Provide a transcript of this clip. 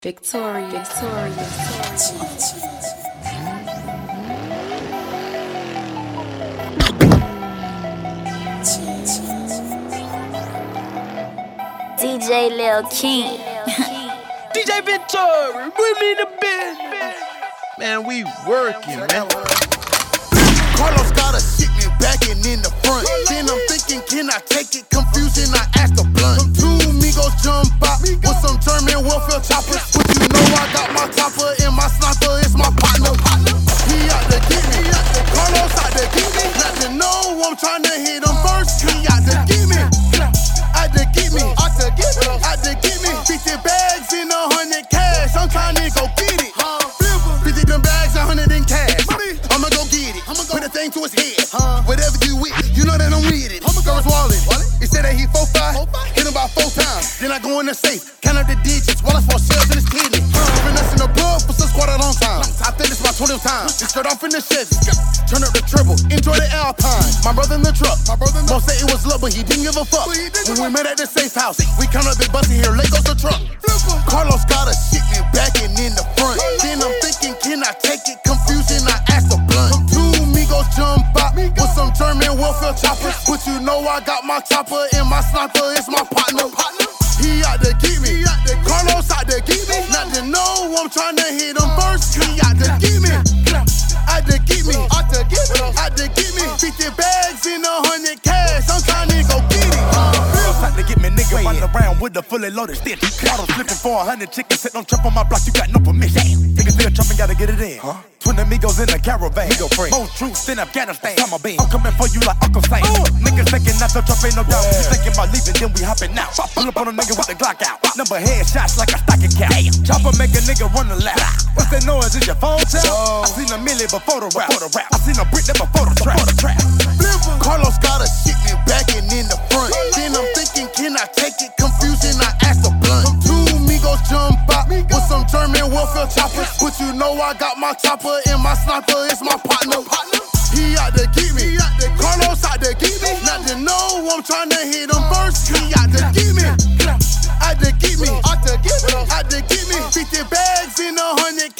Victorious. DJ Lil King. DJ Victory, bring me the bed. Man, we working, man. Carlos got a shit me backing in the front. Then I'm thinking, can I take it? Confusing, I asked the blunt. Two amigos jump out with some German welfare choppers. But you know I got my chopper and my sniper is my partner. He out to get me. Carlos out to get me. Not to know I'm trying to hit him first. He out to get me. Out to get me. Out to get me. Out to get me. 50 bags in 100 cash. I'm trying to go get it. 50 them bags, 100 in cash. I'ma go get it. Put a thing to his head. Whatever you with, you know that I'm with it. Girls wallet. He said that he 4-5. Hit him about 4 times. Then I go in the safe. Count up the digits while I fall shells in his kidney. Been us in the blood for since quite a long time. I think this my 20th time. It start off in the Chevy. Turn up the triple. Enjoy the Alpine. My brother in the truck. Most say it was love, but he didn't give a fuck. When we met at the safe house, we count up big busty here. Legos the truck. Carlos got a shit me backing in the front. Then I'm thinking, can I take it? Confusing, I asked the blunt. Two amigos jump out with some German welfare choppers. But you know I got my chopper and my sniper is my partner. He out to get me. Carlos out to get me. Not to know I'm trying to hit him first. He out to get me. Out to get me. Out to get me. Out to get me. 50 bags in 100 cash. I'm trying to go get it. Out to get me, nigga, run around with a fully loaded stick. Bottle flipping for 100 chickens, sit on trap on my block, you got no permission. Niggas still trapping, gotta get it in. Twin amigos in a caravan. Most troops in Afghanistan. I'm coming for you like Uncle Sam. Niggas thinking that the trap ain't no doubt. You thinking about leaving, then we hopping out. Pull up on a nigga with the Glock out. Number headshots like a stocking cap. Chopper make a nigga run a lap. What's that noise? Is your phone tell? I seen a million before the rap. I seen a brick that before the trap. Carlos got a shit me backing in the front. Then I'm thinking, can I take it? Confusing, I asked the blunt. Two amigos jump out with some German welfare choppers. But you know I got my chopper and my sniper is my partner. He out to get me. Carlos out to get me. Not to know I'm trying to hit him first. He out to get me. Out to get me. Out to get me. Out to get me. 50 bags in 100